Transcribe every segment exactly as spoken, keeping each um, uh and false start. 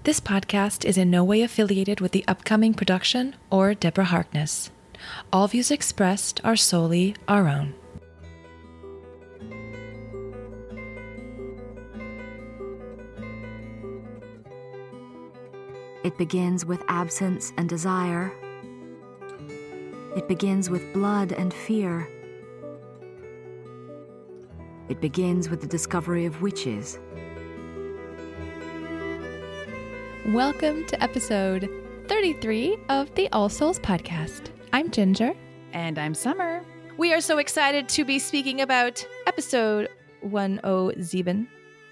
This podcast is in no way affiliated with the upcoming production or Deborah Harkness. All views expressed are solely our own. It begins with absence and desire. It begins with blood and fear. It begins with the discovery of witches. Welcome to episode thirty-three of the All Souls podcast. I'm Ginger. And I'm Summer. We are so excited to be speaking about episode one oh seven,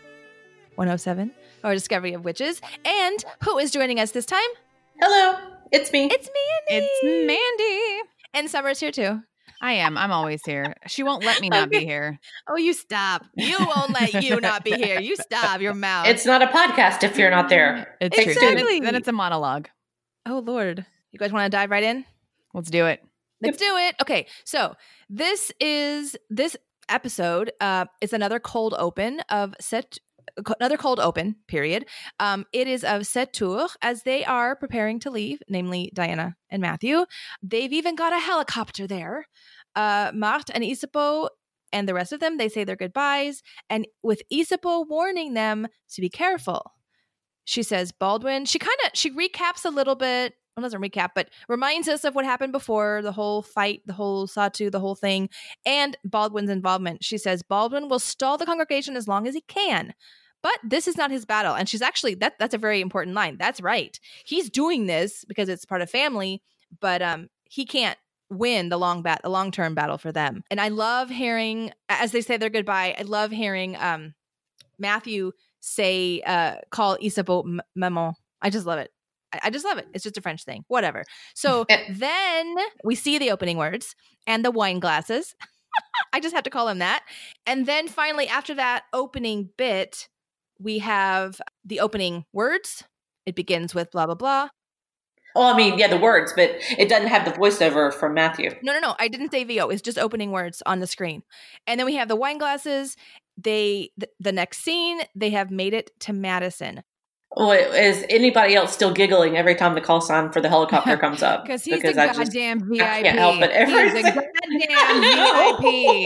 one oh seven, or Discovery of Witches. And who is joining us this time? Hello, it's me. It's Mandy. It's Mandy. And Summer's here too. I am. I'm always here. She won't let me not Okay. be here. Oh, you stop. You won't let you not be here. You stop your mouth. It's not a podcast if you're not there. It's true. Then, Exactly. it, then it's a monologue. Oh, Lord. You guys want to dive right in? Let's do it. Let's do it. Okay, so this is this episode uh, is another cold open of set another cold open period. Um, it is of Sept Tours as they are preparing to leave, namely Diana and Matthew. They've even got a helicopter there. Uh, Marthe and Isabeau and the rest of them, they say their goodbyes, and with Isabeau warning them to be careful. She says Baldwin. She kind of she recaps a little bit. Well, doesn't recap, but reminds us of what happened before, the whole fight, the whole Satu, the whole thing, and Baldwin's involvement. She says Baldwin will stall the congregation as long as he can, but this is not his battle. And she's actually, that that's a very important line. That's right. He's doing this because it's part of family, but um, he can't win the long bat, the long-term battle for them. And I love hearing, as they say their goodbye, I love hearing um, Matthew say, uh, call Isabeau m- maman. I just love it. I just love it. It's just a French thing. Whatever. So then we see the opening words and the wine glasses. I just have to call them that. And then finally, after that opening bit, we have the opening words. It begins with blah, blah, blah. Well, I mean, yeah, the words, but it doesn't have the voiceover from Matthew. No, no, no. I didn't say V O. It's just opening words on the screen. And then we have the wine glasses. They, th- the next scene, they have made it to Madison. Well, is anybody else still giggling every time the call sign for the helicopter comes up? Because he's Because a I just- goddamn V I P. I can't help it. Every He's a single- goddamn V I P.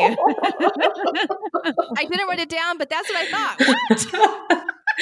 I didn't write it down, but that's what I thought.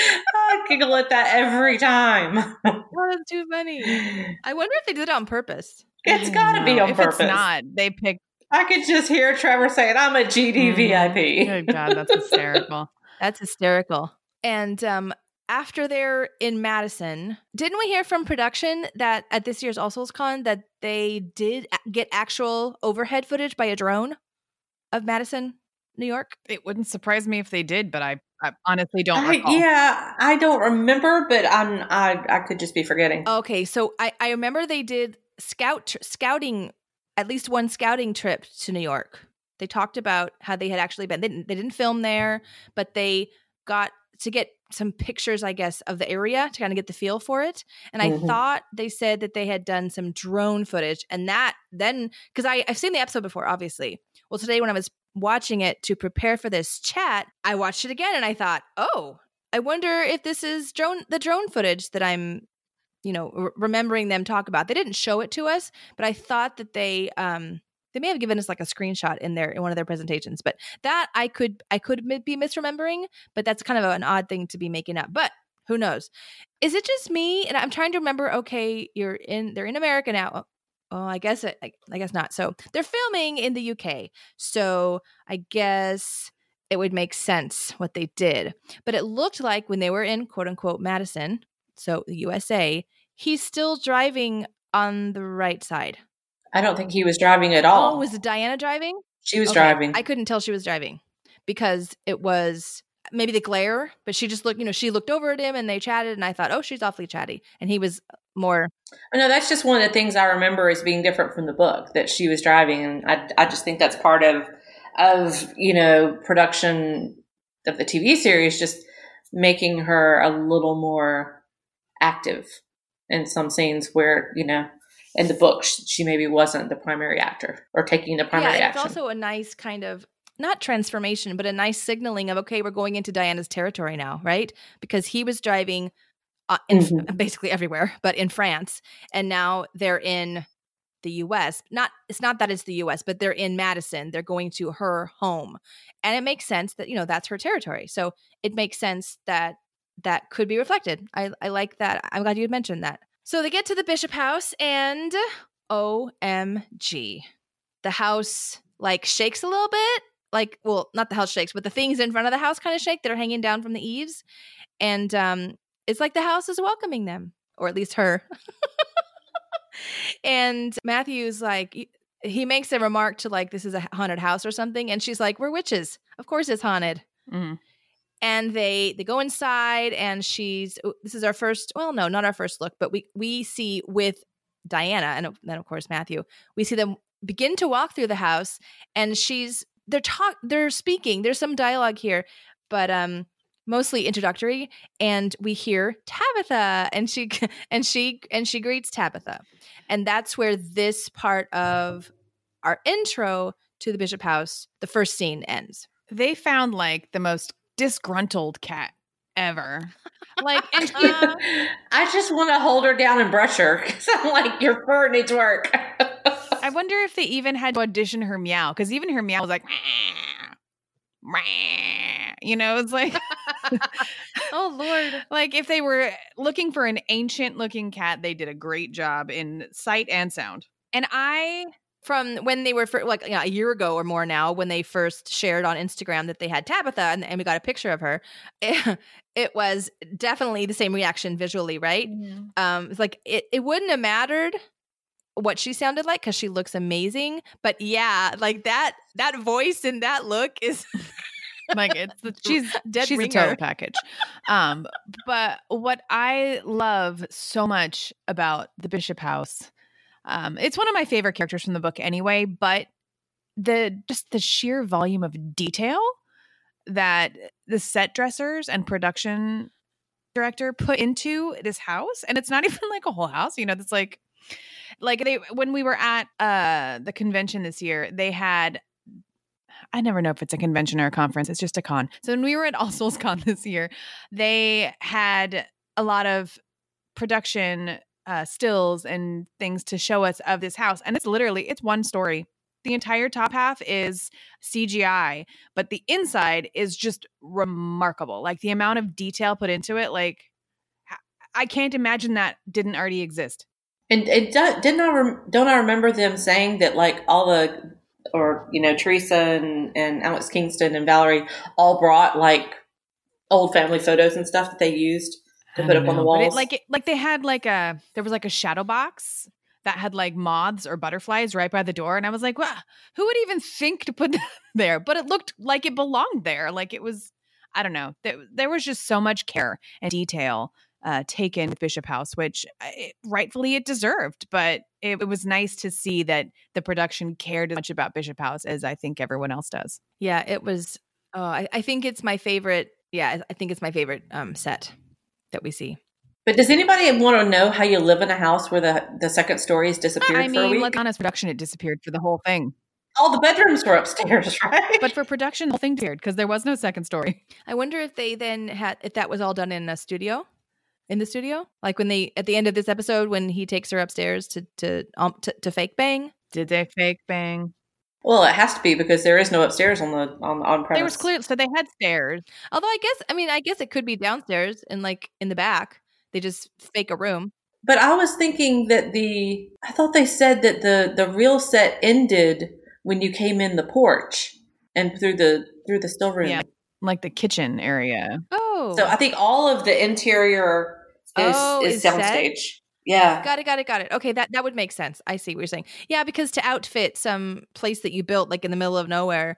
I giggle at that every time. Oh, that's too funny. I wonder if they did it on purpose. It's got to be No, on if purpose. it's not, they picked. I could just hear Trevor saying, I'm a G D V I P. Good God, that's hysterical. That's hysterical. And um, after they're in Madison, didn't we hear from production that at this year's All Souls Con that they did a- get actual overhead footage by a drone of Madison, New York? It wouldn't surprise me if they did, but I, I honestly don't I, recall. yeah, I don't remember, but I'm, I I could just be forgetting. Okay, so I, I remember they did scout tr- scouting, at least one scouting trip to New York. They talked about how they had actually been. They didn't, they didn't film there, but they got to get some pictures, I guess, of the area to kind of get the feel for it. And I Mhm. thought they said that they had done some drone footage, and that then because I I've seen the episode before, obviously. Well, today when I was watching it to prepare for this chat, I watched it again, and I thought, oh, I wonder if this is drone the drone footage that I'm, you know, r- remembering them talk about. They didn't show it to us, but I thought that they um they may have given us like a screenshot in their in one of their presentations. But that I could I could mi- be misremembering, but that's kind of an odd thing to be making up. But who knows? Is it just me? And I'm trying to remember. Okay, you're in they're in America now. Oh, I guess it, I, I guess not. So they're filming in the U K. So I guess it would make sense what they did. But it looked like when they were in quote unquote Madison, so the U S A, he's still driving on the right side. I don't think he was driving at all. Oh, was it Diana driving? she was Okay, driving. I couldn't tell she was driving because it was maybe the glare, but she just looked, you know, she looked over at him and they chatted and I thought, oh, she's awfully chatty. And he was more. Oh, no, that's just one of the things I remember as being different from the book, that she was driving. And I, I just think that's part of, of, you know, production of the T V series, just making her a little more active in some scenes where, you know, in the book, she maybe wasn't the primary actor or taking the primary Yeah, it's action. also a nice kind of, not transformation, but a nice signaling of, okay, we're going into Diana's territory now, right? Because he was driving uh, in Mhm. basically everywhere, but in France. And now they're in the U S. Not it's not that it's the U S, but they're in Madison. They're going to her home. And it makes sense that, you know, that's her territory. So it makes sense that that could be reflected. I, I like that. I'm glad you had mentioned that. So they get to the Bishop house and O M G. The house like shakes a little bit. Like, well, not the house shakes, but the things in front of the house kind of shake that are hanging down from the eaves. And um, it's like the house is welcoming them, or at least her. And Matthew's like, he makes a remark to like, this is a haunted house or something. And she's like, we're witches. Of course it's haunted. Mhm. And they they go inside and she's, this is our first, well, no, not our first look, but we, we see with Diana and then of course Matthew, we see them begin to walk through the house and she's, they're talk, they're speaking. There's some dialogue here, but um, mostly introductory. And we hear Tabitha and she, and she, and she greets Tabitha. And that's where this part of our intro to the Bishop house, the first scene ends. They found like the most disgruntled cat ever. Like, and she, I just want to hold her down and brush her because I'm like, your fur needs work. I wonder if they even had to audition her meow, because even her meow was like, "Meow, meow." You know, it's like, Oh, Lord. like if they were looking for an ancient looking cat, they did a great job in sight and sound. And I, From when they were for, like yeah, a year ago or more now, when they first shared on Instagram that they had Tabitha and, and we got a picture of her, it, it was definitely the same reaction visually, right? Um, it's like it, it wouldn't have mattered what she sounded like because she looks amazing. But yeah, like that that voice and that look is like it's the, she's dead she's ringer. a total package. Um, but what I love so much about the Bishop house, um, it's one of my favorite characters from the book anyway. But the just the sheer volume of detail that the set dressers and production director put into this house, and it's not even like a whole house. You know, it's like like they when we were at uh, the convention this year, they had. I never know if it's a convention or a conference. It's just a con. So when we were at All Souls Con this year, they had a lot of production uh, stills and things to show us of this house. And it's literally, it's one story. The entire top half is C G I, but the inside is just remarkable. Like the amount of detail put into it, like I can't imagine that didn't already exist. And it do, didn't I rem, don't I remember them saying that like all the or you know Teresa and, and Alex Kingston and Valerie all brought like old family photos and stuff that they used to I put don't up on the know, but walls. It, like it, like they had like a there was like a shadow box that had like moths or butterflies right by the door, and I was like, wow, who would even think to put that there? But it looked like it belonged there. Like it was, I don't know. There, there was just so much care and detail uh, taken with Bishop House, which it, rightfully it deserved. But it, it was nice to see that the production cared as much about Bishop House as I think everyone else does. Yeah, it was. Oh, I, I think it's my favorite. Yeah, I think it's my favorite um, set that we see. But does anybody want to know how you live in a house where the, the second story has disappeared I for a mean, week? let's be honest, production, it disappeared for the whole thing. All the bedrooms were upstairs, right? But for production, the whole thing disappeared because there was no second story. I wonder if they then had if that was all done in a studio, in the studio, like when they at the end of this episode when he takes her upstairs to to um to, to fake bang. Did they fake bang? Well, it has to be because there is no upstairs on the on on premise. There was clear, so they had stairs. Although I guess I mean I guess it could be downstairs and like in the back they just fake a room. But I was thinking that the I thought they said that the the real set ended when you came in the porch and through the through the still room. Yeah, like the kitchen area. Oh, So I think all of the interior is Oh, is is set? soundstage. Yeah. got it, got it, got it. Okay, that that would make sense. I see what you're saying. Yeah, because to outfit some place that you built like in the middle of nowhere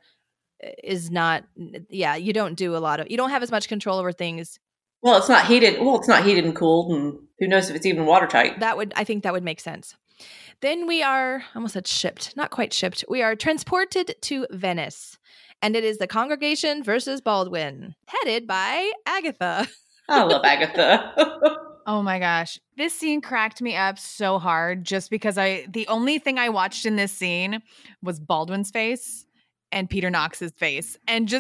is not. Yeah, you don't do a lot of. You don't have as much control over things. Well, it's not heated. Well, it's not heated and cooled, and who knows if it's even watertight. That would I think that would make sense. Then we are I almost said shipped, not quite shipped. We are transported to Venice, and it is the Congregation versus Baldwin, headed by Agatha. I love Agatha. Oh my gosh. This scene cracked me up so hard just because I the only thing I watched in this scene was Baldwin's face and Peter Knox's face. And just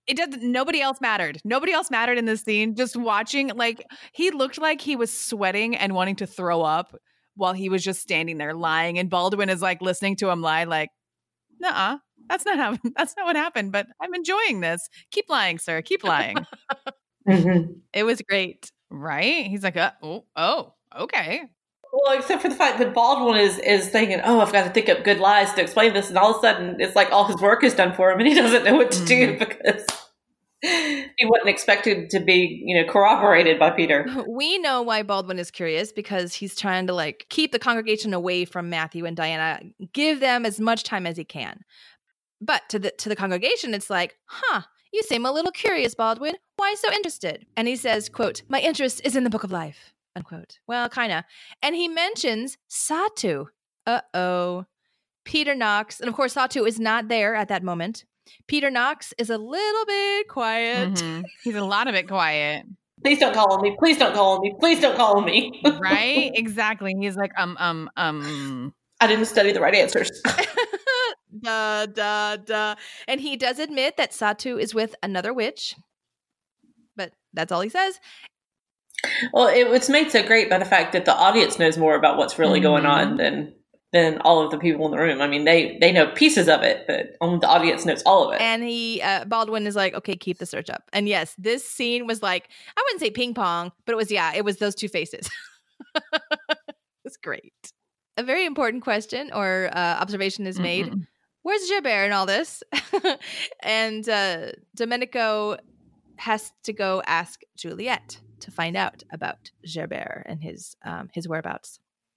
it doesn't, nobody else mattered. Nobody else mattered in this scene. Just watching, like, he looked like he was sweating and wanting to throw up while he was just standing there lying. And Baldwin is like listening to him lie, like, nuh-uh, that's not how, that's not what happened, but I'm enjoying this. Keep lying, sir. Keep lying. Mm-hmm. It was great. Right? He's like, uh, oh, oh, okay. Well, except for the fact that Baldwin is is thinking, oh, I've got to think up good lies to explain this, and all of a sudden it's like all his work is done for him, and he doesn't know what to mm-hmm. do because he wasn't expected to be, you know, corroborated by Peter. We know why Baldwin is curious, because he's trying to like keep the congregation away from Matthew and Diana, give them as much time as he can. But to the to the congregation, it's like, huh, you seem a little curious, Baldwin. Why so interested? And he says, quote, my interest is in the Book of Life. Unquote. Well, kind of. And he mentions Satu. Uh-oh. Peter Knox. And of course, Satu is not there at that moment. Peter Knox is a little bit quiet. Mm-hmm. He's a lot of it quiet. Please don't call on me. Please don't call on me. Please don't call on me. Right? Exactly. He's like, um, um, um. I didn't study the right answers. Duh, duh, duh. And he does admit that Satu is with another witch. But that's all he says. Well, it was made so great by the fact that the audience knows more about what's really mm-hmm. going on than than all of the people in the room. I mean, they they know pieces of it, but only the audience knows all of it. And he, uh, Baldwin is like, okay, keep the search up. And yes, this scene was like, I wouldn't say ping pong, but it was, yeah, it was those two faces. It's great. A very important question or uh, observation is made. Mm-hmm. Where's Gerbert in all this? And uh, Domenico has to go ask Juliet to find out about Gerbert and his um, his whereabouts.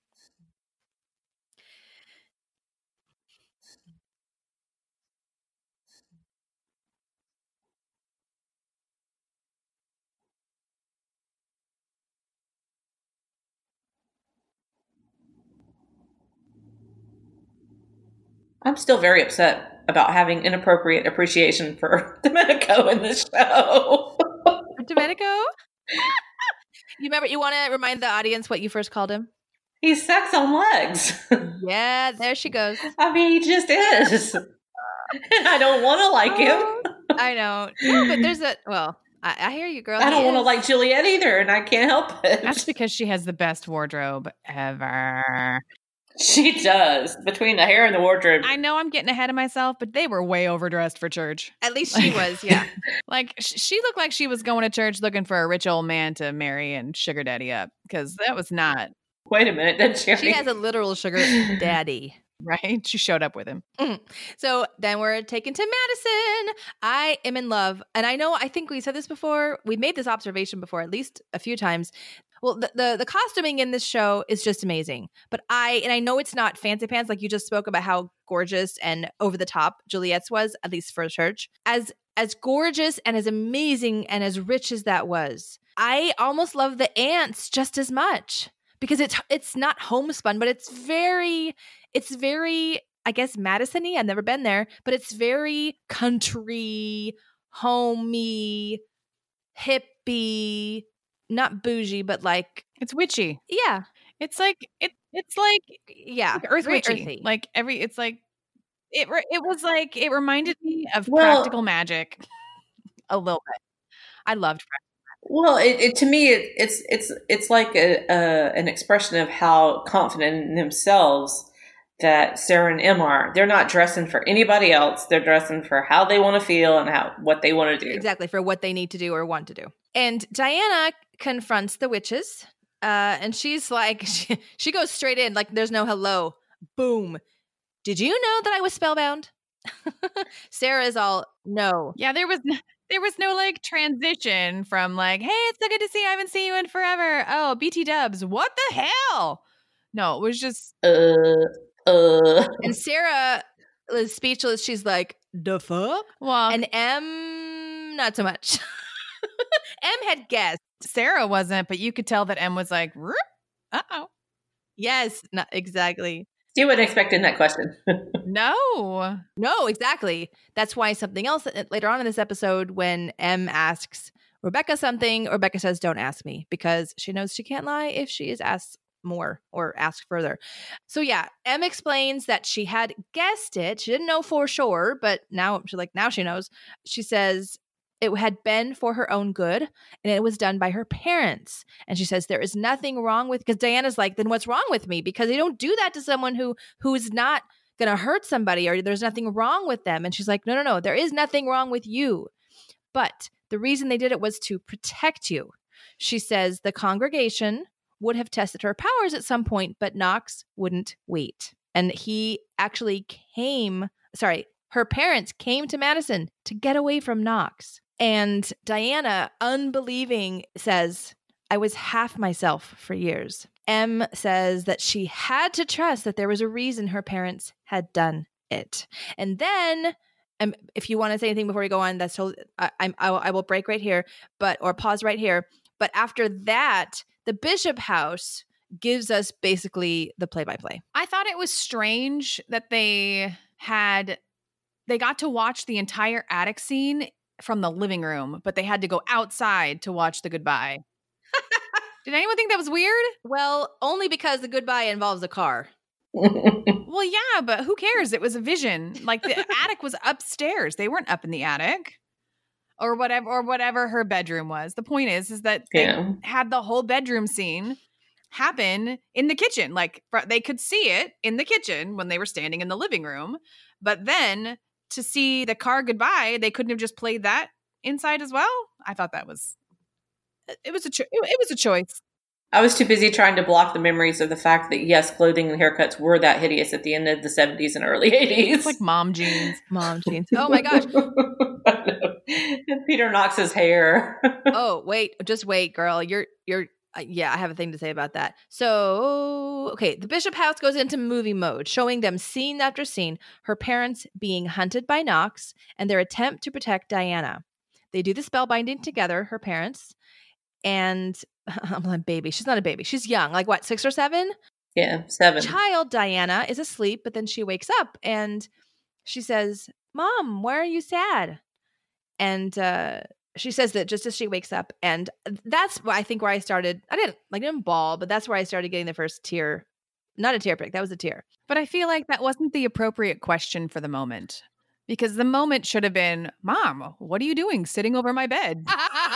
I'm still very upset about having inappropriate appreciation for Domenico in this show. Domenico? You remember, you want to remind the audience what you first called him? He's sex on legs. Yeah, there she goes. I mean, he just is. And I don't want to like him. I know. No, but there's a, well, I, I hear you, girl. I don't want to like Juliet either, and I can't help it. That's because she has the best wardrobe ever. She does. Between the hair and the wardrobe. I know I'm getting ahead of myself, but they were way overdressed for church. At least she was, yeah. Like, sh- she looked like she was going to church looking for a rich old man to marry and sugar daddy up, because that was not. Wait a minute, didn't she? She has a literal sugar daddy. Right? She showed up with him. Mm. So then we're taken to Madison. I am in love. And I know, I think we said this before. We made this observation before at least a few times. Well, the, the the costuming in this show is just amazing. But I, and I know it's not fancy pants, like you just spoke about how gorgeous and over the top Juliet's was, at least for church. As as gorgeous and as amazing and as rich as that was, I almost love the ants just as much. Because it's it's not homespun, but it's very, it's very, I guess, Madison-y. I've never been there, but it's very country, homey, hippie, not bougie, but like it's witchy. Yeah, it's like it. It's like yeah, like earth witchy. Earthy. Like every, it's like it. It was like it reminded me of well, Practical Magic a little bit. I loved Practical. Well, it, it to me, it, it's it's it's like a, a an expression of how confident in themselves that Sarah and Em are. They're not dressing for anybody else. They're dressing for how they want to feel and how what they want to do. Exactly, for what they need to do or want to do. And Diana confronts the witches, uh, and she's like, she, she goes straight in, like there's no hello. Boom. Did you know that I was spellbound? Sarah's all, no. Yeah, there was no, there was no like transition from like, hey, it's so good to see you. I haven't seen you in forever. Oh, B T dubs. What the hell? No, it was just. Uh, uh. And Sarah is speechless. She's like, the fuck? Well, and Em, not so much. Em had guessed. Sarah wasn't, but you could tell that Em was like, uh oh. Yes, not exactly. You wouldn't expect in that question. No. No, exactly. That's why something else later on in this episode, when Em asks Rebecca something, Rebecca says, don't ask me, because she knows she can't lie if she is asked more or asked further. So yeah, Em explains that she had guessed it. She didn't know for sure, but now she's like, now she knows. She says, It had been for her own good, and it was done by her parents. And she says, there is nothing wrong with, because Diana's like, then what's wrong with me? Because you don't do that to someone who who is not going to hurt somebody, or there's nothing wrong with them. And she's like, no, no, no, there is nothing wrong with you. But the reason they did it was to protect you. She says the congregation would have tested her powers at some point, but Knox wouldn't wait. And he actually came, sorry, her parents came to Madison to get away from Knox. And Diana, unbelieving, says, I was half myself for years. M says that she had to trust that there was a reason her parents had done it. And then, um, if you want to say anything before we go on, that's totally, I, I'm, I, will, I will break right here, but or pause right here. But after that, the Bishop House gives us basically the play-by-play. I thought it was strange that they had, they got to watch the entire attic scene from the living room, but they had to go outside to watch the goodbye. Did anyone think that was weird? Well, only because the goodbye involves a car. Well, yeah, but who cares? It was a vision. Like the attic was upstairs. They weren't up in the attic. Or whatever, or whatever her bedroom was. The point is, is that they Yeah. had the whole bedroom scene happen in the kitchen. Like fr- they could see it in the kitchen when they were standing in the living room. But then to see the car goodbye, they couldn't have just played that inside as well. I thought that was, it was a, cho- it was a choice. I was too busy trying to block the memories of the fact that, yes, clothing and haircuts were that hideous at the end of the seventies and early eighties. It's like mom jeans. Mom jeans. Oh my gosh. And Peter Knox's hair. Oh, wait, just wait, girl. You're, you're, uh, yeah, I have a thing to say about that. So, okay, the Bishop House goes into movie mode, showing them scene after scene, her parents being hunted by Knox and their attempt to protect Diana. They do the spellbinding together, her parents, and I'm like, baby. She's not a baby. She's young, like what, six or seven? Yeah, seven. Child Diana is asleep, but then she wakes up and she says, Mom, why are you sad? And uh, she says that just as she wakes up. And that's, I think, where I started. I didn't like didn't bawl, but that's where I started getting the first tear. Not a tear prick. That was a tear. But I feel like that wasn't the appropriate question for the moment. Because the moment should have been, Mom, what are you doing sitting over my bed?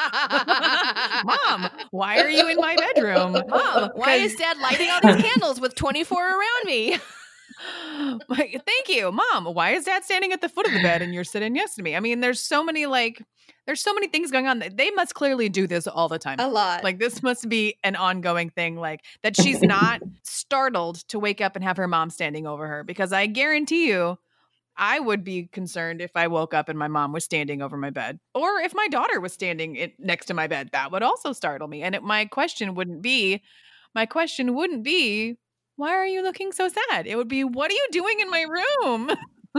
Mom, why are you in my bedroom? Mom, why is Dad lighting all these candles with twenty-four around me? Like, thank you. Mom, why is Dad standing at the foot of the bed and you're sitting next to me? I mean, there's so many, like, there's so many things going on. They must clearly do this all the time. A lot. Like, this must be an ongoing thing, like, that she's not startled to wake up and have her mom standing over her. Because I guarantee you, I would be concerned if I woke up and my mom was standing over my bed. Or if my daughter was standing it, next to my bed. That would also startle me. And it, my question wouldn't be, my question wouldn't be, why are you looking so sad? It would be, what are you doing in my room?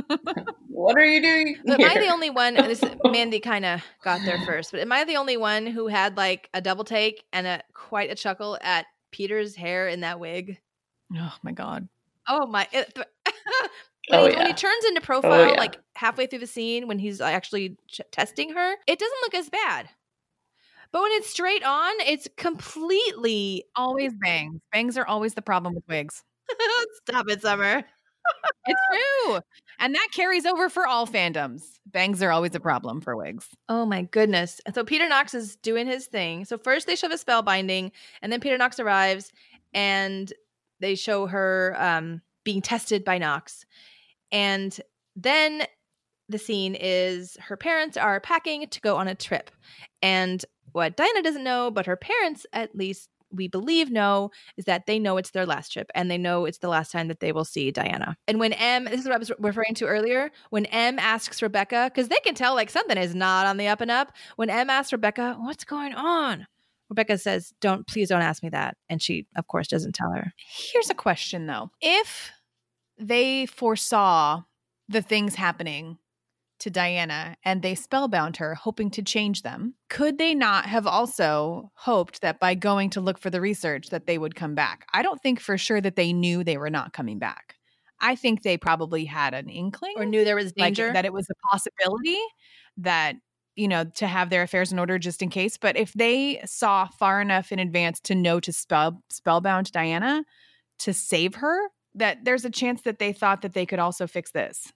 What are you doing Am here? I the only one? This Mandy kind of got there first, but am I the only one who had like a double take and a quite a chuckle at Peter's hair in that wig? Oh my God. Oh my! It, when, Oh, he, yeah. when he turns into profile, Oh, yeah. like halfway through the scene, when he's actually ch- testing her, it doesn't look as bad. But when it's straight on, it's completely. Always bangs. Bangs are always the problem with wigs. Stop it, Summer. It's true. And that carries over for all fandoms. Bangs are always a problem for wigs. Oh my goodness. And so Peter Knox is doing his thing. So first they show the spellbinding, and then Peter Knox arrives and they show her um, being tested by Knox. And then the scene is her parents are packing to go on a trip. And what Diana doesn't know, but her parents, at least we believe, know, is that they know it's their last trip and they know it's the last time that they will see Diana. And when M, this is what I was referring to earlier, when M asks Rebecca, because they can tell like something is not on the up and up. When M asks Rebecca, what's going on? Rebecca says, don't, please don't ask me that. And she, of course, doesn't tell her. Here's a question though. If they foresaw the things happening to Diana and they spellbound her, hoping to change them, could they not have also hoped that by going to look for the research that they would come back? I don't think for sure that they knew they were not coming back. I think they probably had an inkling Or knew there was like, danger. that it was a possibility that, you know, to have their affairs in order just in case. But if they saw far enough in advance to know to spell spellbound Diana to save her, that there's a chance that they thought that they could also fix this.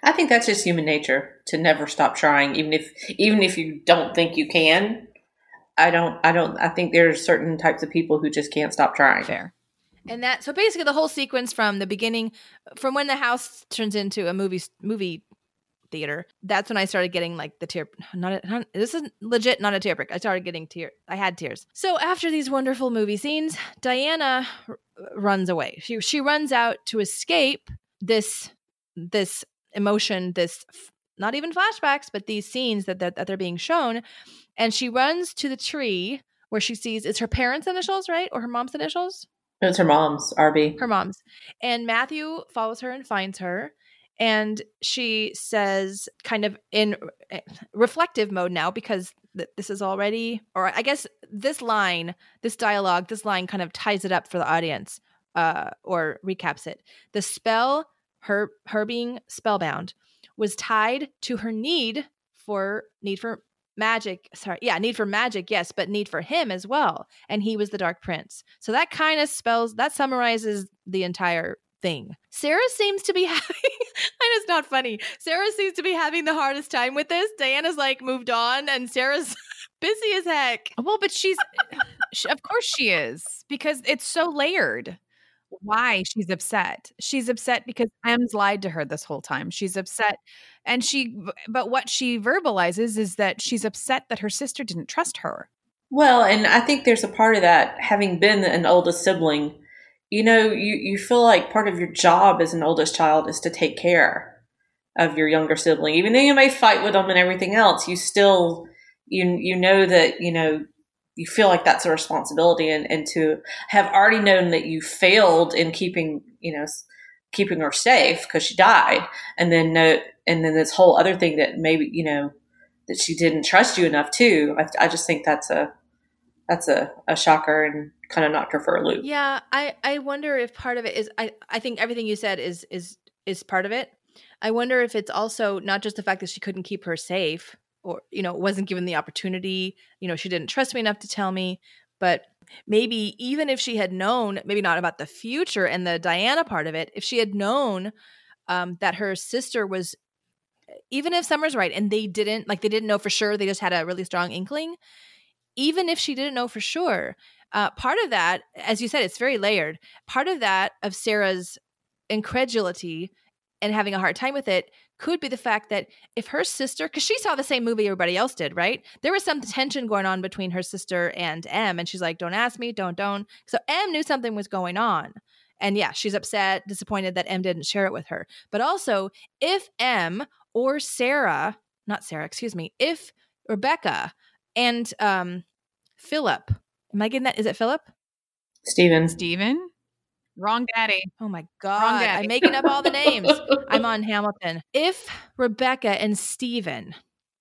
I think that's just human nature to never stop trying, even if even if you don't think you can. I don't. I don't. I think there's certain types of people who just can't stop trying. Fair. And that, so basically the whole sequence from the beginning, from when the house turns into a movie movie theater, that's when I started getting like the tear. Not, a, not this is legit, not a tear break. I started getting tear. I had tears. So after these wonderful movie scenes, Diana r- runs away. She she runs out to escape this this emotion, this not even flashbacks, but these scenes that that, that they're being shown, and she runs to the tree where she sees it's her parents' initials, right, or her mom's initials. It's her mom's, R B. Her mom's. And Matthew follows her and finds her. And she says, kind of in reflective mode now, because th- this is already, or I guess this line, this dialogue, this line kind of ties it up for the audience, uh, or recaps it. The spell, her her being spellbound, was tied to her need for need for magic. Sorry, yeah, need for magic, yes, but need for him as well. And he was the Dark Prince. So that kind of spells, that summarizes the entire thing. Sarah seems to be having, and it's not funny, Sarah seems to be having the hardest time with this. Diana's like moved on and Sarah's busy as heck. Well, but she's, she, of course she is, because it's so layered. Why she's upset. She's upset because Em's lied to her this whole time. She's upset. And she, but what she verbalizes is that she's upset that her sister didn't trust her. Well, and I think there's a part of that, having been an oldest sibling, you know, you, you feel like part of your job as an oldest child is to take care of your younger sibling. Even though you may fight with them and everything else, you still, you, you know that, you know, you feel like that's a responsibility, and, and to have already known that you failed in keeping, you know, keeping her safe because she died. And then, no, and then this whole other thing that maybe, you know, that she didn't trust you enough too. I, I just think that's a, that's a, a shocker and kind of knocked her for a loop. Yeah. I, I wonder if part of it is, I, I think everything you said is, is, is part of it. I wonder if it's also not just the fact that she couldn't keep her safe, or, you know, wasn't given the opportunity, you know, she didn't trust me enough to tell me, but maybe even if she had known, maybe not about the future and the Diana part of it, if she had known um, that her sister was, even if Summer's right and they didn't, like they didn't know for sure, they just had a really strong inkling, even if she didn't know for sure, uh, part of that, as you said, it's very layered. Part of that, of Sarah's incredulity and having a hard time with it, could be the fact that if her sister, because she saw the same movie everybody else did, right? There was some tension going on between her sister and Em, and she's like, don't ask me, don't, don't. So Em knew something was going on. And yeah, she's upset, disappointed that Em didn't share it with her. But also, if Em or Sarah, not Sarah, excuse me, if Rebecca and um, Philip, am I getting that? Is it Philip? Stephen. Stephen? Wrong daddy. Oh my God. I'm making up all the names. I'm on Hamilton. If Rebecca and Stephen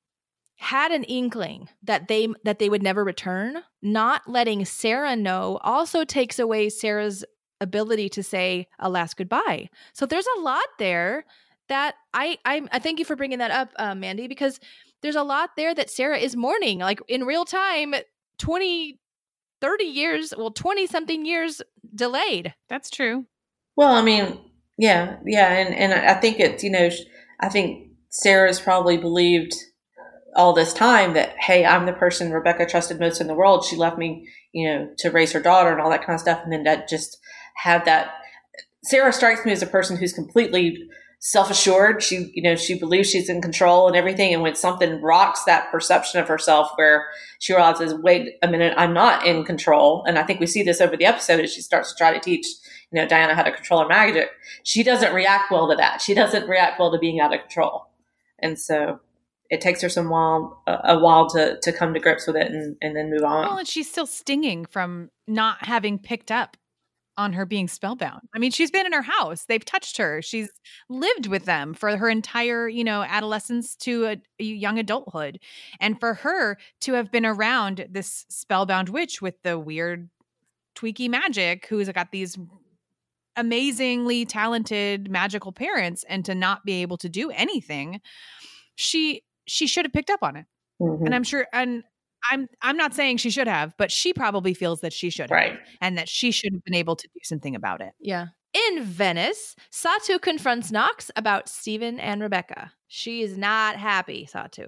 had an inkling that they that they would never return, not letting Sarah know also takes away Sarah's ability to say a last goodbye. So there's a lot there that I I, I thank you for bringing that up, uh, Mandy, because there's a lot there that Sarah is mourning, like in real time, twenty, thirty years, well, twenty something years delayed. That's true. Well, I mean, yeah, yeah. And, and I think it's, you know, I think Sarah's probably believed all this time that, hey, I'm the person Rebecca trusted most in the world. She left me, you know, to raise her daughter and all that kind of stuff. And then that just had that. Sarah strikes me as a person who's completely self-assured. She, you know, she believes she's in control and everything. And when something rocks that perception of herself, where she realizes, wait a minute, I'm not in control. And I think we see this over the episode as she starts to try to teach, you know, Diana how to control her magic. She doesn't react well to that. She doesn't react well to being out of control. And so it takes her some while, a, a while to, to come to grips with it and, and then move on. Well, and she's still stinging from not having picked up on her being spellbound. I mean, she's been in her house. They've touched her. She's lived with them for her entire, you know, adolescence to a, a young adulthood. And for her to have been around this spellbound witch with the weird tweaky magic, who's got these amazingly talented magical parents, and to not be able to do anything, she she should have picked up on it. Mm-hmm. And I'm sure, and I'm I'm not saying she should have, but she probably feels that she should have, right, and that she should have been able to do something about it. Yeah. In Venice, Satu confronts Knox about Stephen and Rebecca. She is not happy, Satu.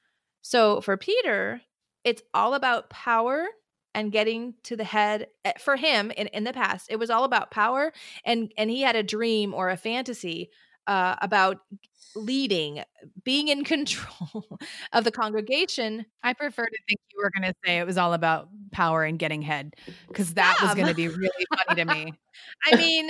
So for Peter, it's all about power and getting to the head. For him, in, in the past, it was all about power, and, and he had a dream or a fantasy uh, about leading, being in control of the congregation. I prefer to think you were going to say it was all about power and getting head, because that Yeah. was going to be really funny to me. I mean...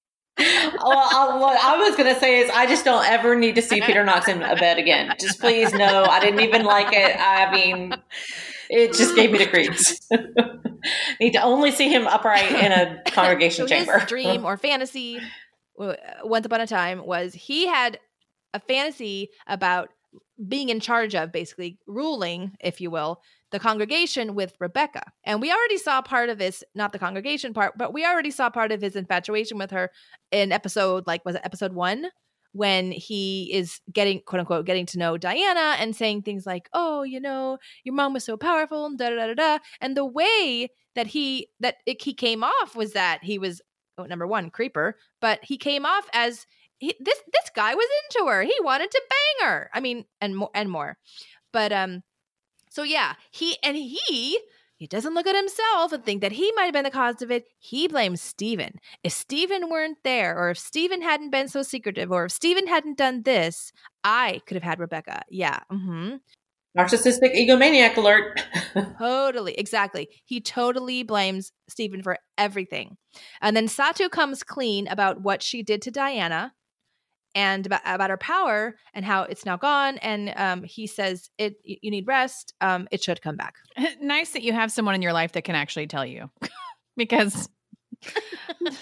well, I, what I was going to say is I just don't ever need to see Peter Knox in a bed again. Just please, no. I didn't even like it. I mean, it just gave me the creeps. Need to only see him upright in a congregation so chamber. His dream or fantasy, uh, once upon a time, was he had a fantasy about being in charge of, basically ruling, if you will, the congregation with Rebecca. And we already saw part of this, not the congregation part, but we already saw part of his infatuation with her in episode, like, was it episode one? When he is getting, quote unquote, getting to know Diana and saying things like, oh, you know, your mom was so powerful, da da da da da. And the way that he, that it, he came off was that he was, oh, number one, creeper, but he came off as, he, this this guy was into her. He wanted to bang her. I mean, and more and more. But um, so yeah, he and he he doesn't look at himself and think that he might have been the cause of it. He blames Stephen. If Stephen weren't there, or if Stephen hadn't been so secretive, or if Stephen hadn't done this, I could have had Rebecca. Yeah. Mm-hmm. Narcissistic egomaniac alert. Totally. Exactly. He totally blames Stephen for everything. And then Satu comes clean about what she did to Diana, and about, about her power and how it's now gone. And um, he says, "It you need rest. Um, it should come back." Nice that you have someone in your life that can actually tell you, because because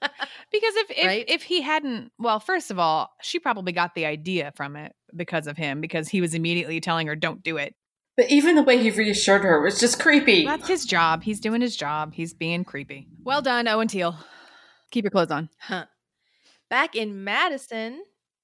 if if, Right? if he hadn't, well, first of all, she probably got the idea from it because of him, because he was immediately telling her, "Don't do it." But even the way he reassured her was just creepy. That's his job. He's doing his job. He's being creepy. Well done, Owen Teal. Keep your clothes on. Huh. Back in Madison,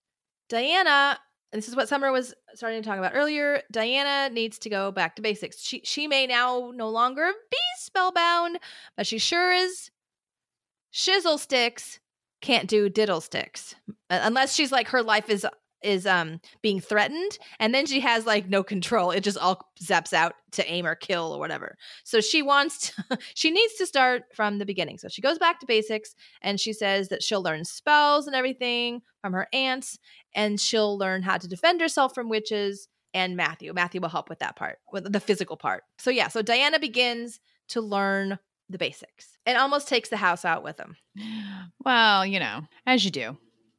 Diana, this is what Summer was starting to talk about earlier, Diana needs to go back to basics. She she may now no longer be spellbound, but she sure is shizzle sticks can't do diddle sticks. Unless she's like, her life is is um being threatened, and then she has like no control. It just all zaps out to aim or kill or whatever. So she wants to, she needs to start from the beginning. So she goes back to basics, and she says that she'll learn spells and everything from her aunts, and she'll learn how to defend herself from witches. And Matthew, Matthew will help with that part, with the physical part. So yeah, so Diana begins to learn the basics and almost takes the house out with him. Well, you know, as you do.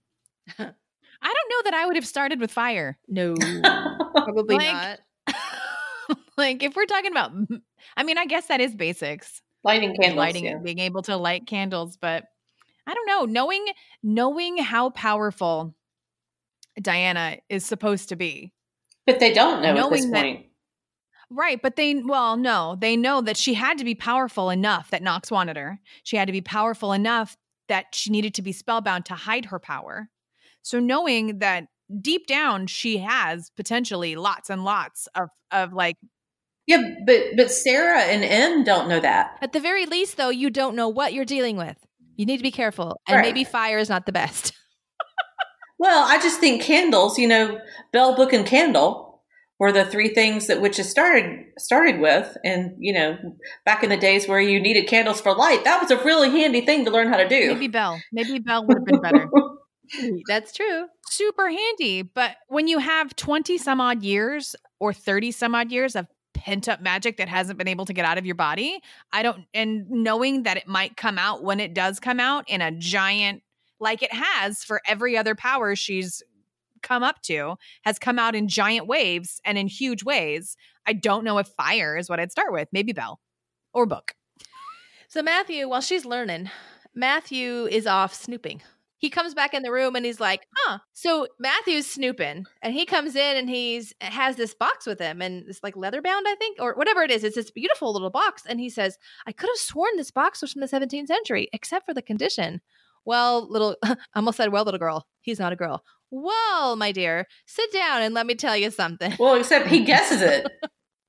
I don't know that I would have started with fire. No, probably Like- not. Like, if we're talking about, I mean, I guess that is basics. Lighting candles. lighting yeah. it, being able to light candles, but I don't know, knowing knowing how powerful Diana is supposed to be. But they don't know at this Knowing that- point. Right, but they well, no, they know that she had to be powerful enough that Knox wanted her. She had to be powerful enough that she needed to be spellbound to hide her power. So knowing that deep down she has potentially lots and lots of of like Yeah, but but Sarah and Em don't know that. At the very least, though, you don't know what you're dealing with. You need to be careful. And Right. maybe fire is not the best. Well, I just think candles, you know, bell, book, and candle were the three things that witches started started with. And, you know, back in the days where you needed candles for light, that was a really handy thing to learn how to do. maybe Belle. Maybe Belle would have been better. That's true. Super handy. But when you have twenty some odd years or thirty some odd years of pent up magic that hasn't been able to get out of your body, I don't, and knowing that it might come out when it does come out in a giant, like it has for every other power she's come up to, has come out in giant waves and in huge ways. I don't know if fire is what I'd start with. Maybe Belle or book. So Matthew, while she's learning, Matthew is off snooping. He comes back in the room and he's like, huh. So Matthew's snooping, and he comes in and he's has this box with him, and it's like leather bound, I think, or whatever it is. It's this beautiful little box. And he says, I could have sworn this box was from the seventeenth century, except for the condition. Well, little, I almost said, well, little girl. He's not a girl. Well, my dear, sit down and let me tell you something. Well, except he guesses it.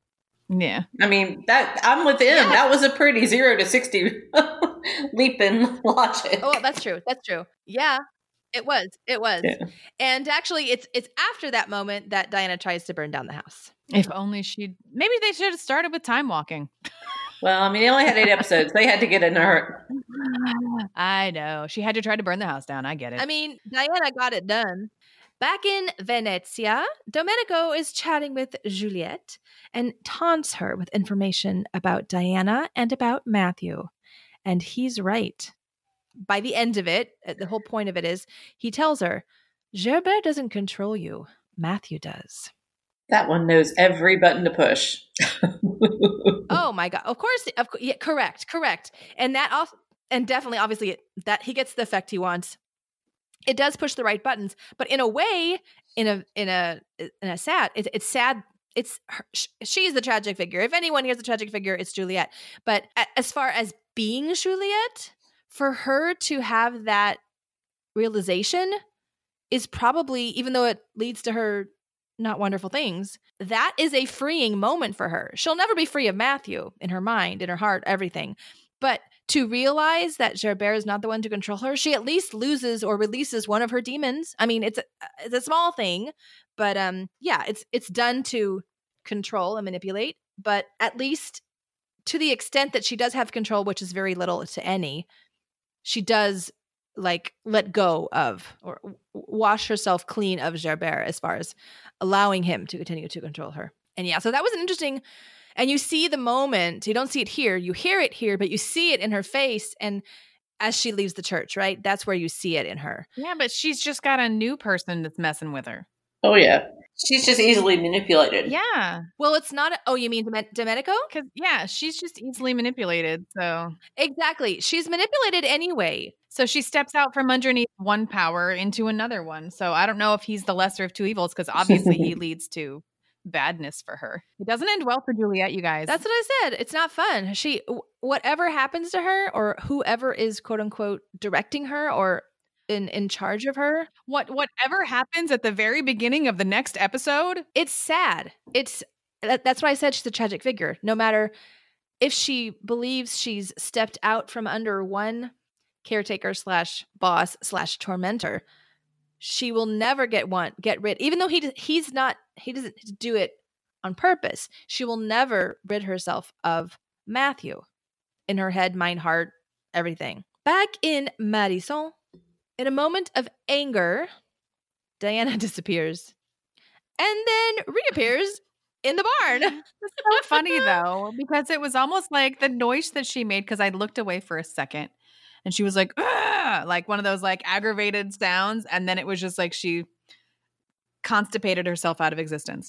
Yeah. I mean, that I'm with him. Yeah. That was a pretty zero to sixty leap in logic. Oh, that's true. That's true. Yeah, it was. It was. Yeah. And actually, it's it's after that moment that Diana tries to burn down the house. If only she'd. Maybe they should have started with time walking. Well, I mean, they only had eight episodes. They had to get in her. I know. She had to try to burn the house down. I get it. I mean, Diana got it done. Back in Venezia, Domenico is chatting with Juliet and taunts her with information about Diana and about Matthew. And he's right. By the end of it, the whole point of it is, he tells her, Gerbert doesn't control you. Matthew does. That one knows every button to push. Oh my God. Of course. Of course. Yeah, correct. Correct. And that off, and definitely, obviously, that he gets the effect he wants. It does push the right buttons, but in a way, in a in a in a sad, it, it's sad. It's her, she's the tragic figure. If anyone here's the tragic figure, it's Juliet. But as far as being Juliet, for her to have that realization is probably, even though it leads to her not wonderful things, that is a freeing moment for her. She'll never be free of Matthew in her mind, in her heart, everything. But to realize that Gerbert is not the one to control her, she at least loses or releases one of her demons. I mean, it's a, it's a small thing, but um, yeah, it's it's done to control and manipulate. But at least to the extent that she does have control, which is very little to any, she does like let go of or wash herself clean of Gerbert as far as allowing him to continue to control her. And yeah, so that was an interesting. And you see the moment, you don't see it here, you hear it here, but you see it in her face. And as she leaves the church, right? That's where you see it in her. Yeah, but she's just got a new person that's messing with her. Oh, yeah. She's just easily manipulated. Yeah. Well, it's not, a, oh, you mean Dom- Domenico? Because, yeah, she's just easily manipulated. So, exactly. She's manipulated anyway. So she steps out from underneath one power into another one. So I don't know if he's the lesser of two evils, because obviously he leads to badness for her. It doesn't end well for Juliet, you guys. That's what I said. It's not fun. She, whatever happens to her, or whoever is quote unquote directing her or in in charge of her, what whatever happens at the very beginning of the next episode, it's sad. It's that, that's why I said she's a tragic figure. No matter if she believes she's stepped out from under one caretaker slash boss slash tormentor, she will never get one get rid. Even though he he's not he doesn't do it on purpose, she will never rid herself of Matthew in her head, mind, heart, everything. Back in Madison, in a moment of anger, Diana disappears and then reappears in the barn. It's so funny though, because it was almost like the noise that she made, because I looked away for a second and she was like, "Ugh!" Like one of those like aggravated sounds. And then it was just like she constipated herself out of existence.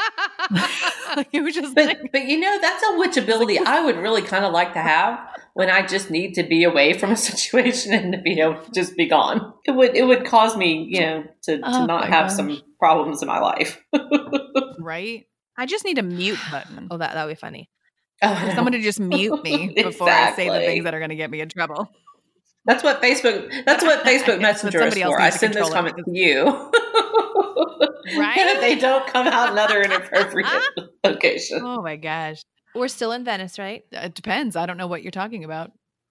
Like, it was just but, like, but you know, that's a witch ability I would really kind of like to have when I just need to be away from a situation and to be able to just be gone. It would it would cause me, you know, to, to oh not have gosh. some problems in my life. Right? I just need a mute button. Oh, that that would be funny. Oh, Someone to just mute me before I say the Exactly. things that are going to get me in trouble. That's what Facebook. That's what Facebook But Messenger is somebody else for. I needs to send those control it. comments to you, Right? And if they don't come out in other inappropriate locations. Oh my gosh. We're still in Venice, right? It depends. I don't know what you're talking about.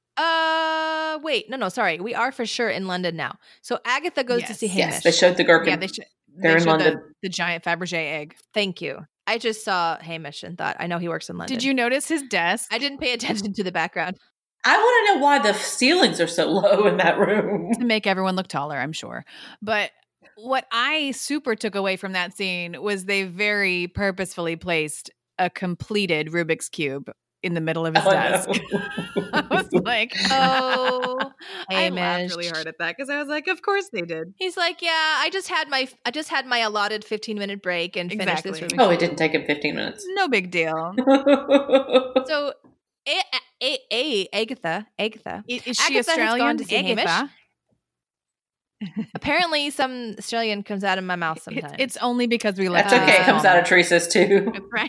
Uh, wait, no, no, sorry. We are for sure in London now. So Agatha goes to Yes. see Hamish. Yes, they showed the gherkin. Yeah, they should. They're they in showed London. The, the giant Fabergé egg. Thank you. I just saw Hamish and thought, I know he works in London. Did you notice his desk? I didn't pay attention to the background. I want to know why the ceilings are so low in that room. To make everyone look taller, I'm sure. But what I super took away from that scene was they very purposefully placed a completed Rubik's Cube in the middle of his Oh, desk. no. I was like, Oh, I laughed Hamish. really hard at that because I was like, of course they did. He's like, yeah, I just had my, I just had my allotted fifteen minute break and finished this. Exactly. Rubik's Oh, it didn't take him fifteen minutes. No big deal. So, a, a, a, Agatha, Agatha. I- Is she Agatha has Australian? gone to see Hamish. Agatha? Apparently, some Australion comes out of my mouth It's, sometimes. it's only because we like That's to okay. It use comes them. out of Teresa's too. Right.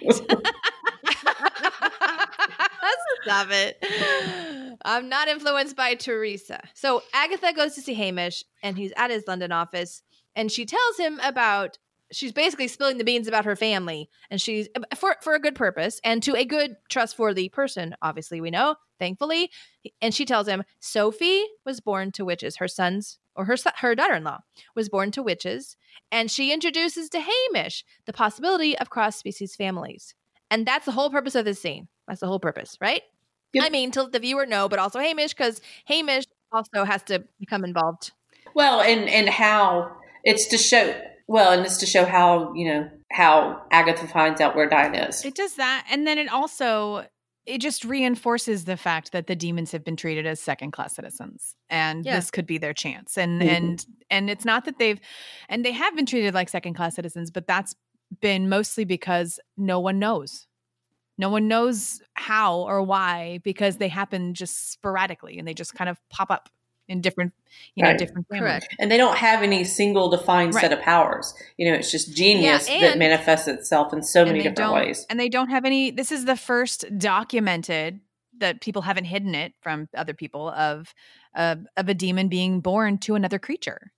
Stop it. I'm not influenced by Teresa. So Agatha goes to see Hamish and he's at his London office and she tells him about she's basically spilling the beans about her family, and she's for for a good purpose and to a good, trustworthy person. Obviously, we know, thankfully. And she tells him Sophie was born to witches. Her sons or her her daughter-in-law was born to witches, and she introduces to Hamish the possibility of cross-species families. And that's the whole purpose of this scene. That's the whole purpose, right? Yep. I mean, to let the viewer know, but also Hamish, because Hamish also has to become involved. Well, and and how it's to show. Well, and it's to show how, you know, how Agatha finds out where Diana is. It does that. And then it also, it just reinforces the fact that the demons have been treated as second-class citizens. And yeah. this could be their chance. And mm-hmm. and and it's not that they've, and they have been treated like second-class citizens, but that's been mostly because no one knows. No one knows how or why, because they happen just sporadically and they just kind of pop up in different, you know, right. different families. Correct. And they don't have any single defined right. set of powers. You know, it's just genius yeah, that manifests itself in so many different ways. And they don't have any, this is the first documented, that people haven't hidden it from other people, of, uh, of a demon being born to another creature.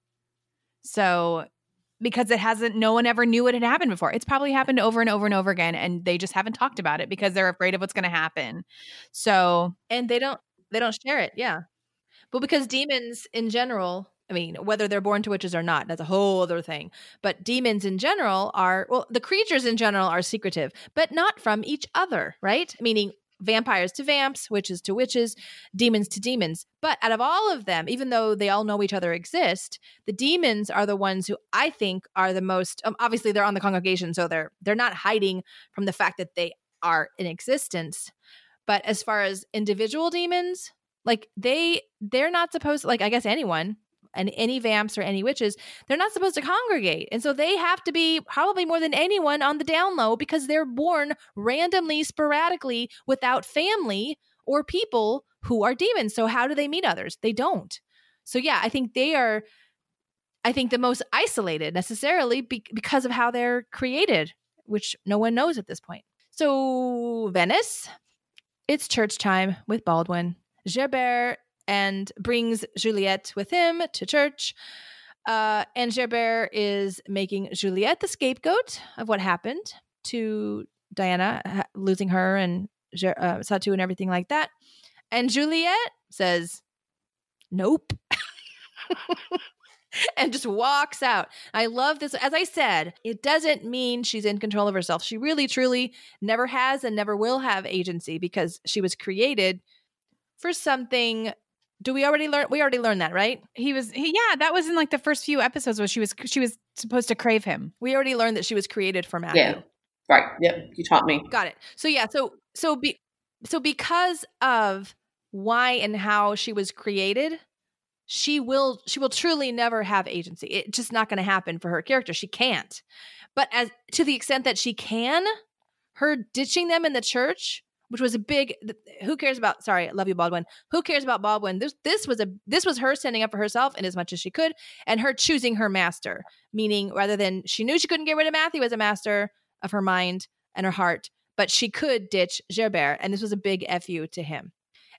So, because it hasn't, no one ever knew it had happened before. It's probably happened over and over and over again, and they just haven't talked about it because they're afraid of what's going to happen. So, and they don't, they don't share it. Yeah. But because demons in general, I mean, whether they're born to witches or not, that's a whole other thing. But demons in general are, well, the creatures in general are secretive, but not from each other, right? Meaning vampires to vamps, witches to witches, demons to demons. But out of all of them, even though they all know each other exist, the demons are the ones who I think are the most, um, obviously they're on the congregation, so they're they're not hiding from the fact that they are in existence. But as far as individual demons, like they, they're not supposed to, like, I guess anyone, and any vamps or any witches, they're not supposed to congregate. And so they have to be probably more than anyone on the down low because they're born randomly, sporadically, without family or people who are demons. So how do they meet others? They don't. So yeah, I think they are, I think the most isolated necessarily be- because of how they're created, which no one knows at this point. So Venice, it's church time with Baldwin. Gerbert and brings Juliette with him to church. Uh, and Gerbert is making Juliette the scapegoat of what happened to Diana, ha- losing her and uh, Satu and everything like that. And Juliette says, nope. And just walks out. I love this. As I said, it doesn't mean she's in control of herself. She really, truly never has and never will have agency because she was created for something. Do we already learn? We already learned that, right? He was, he, yeah, that was in like the first few episodes where she was, she was supposed to crave him. We already learned that she was created for Matthew. Yeah, right. Yep, you taught me. Got it. So yeah, so so be so because of why and how she was created, she will she will truly never have agency. It's just not going to happen for her character. She can't. But as to the extent that she can, her ditching them in the church, which was a big, who cares about, sorry, I love you, Baldwin. Who cares about Baldwin? This this was a this was her standing up for herself in as much as she could, and her choosing her master, meaning rather than, she knew she couldn't get rid of Matthew as a master of her mind and her heart, but she could ditch Gerbert, and this was a big F U to him.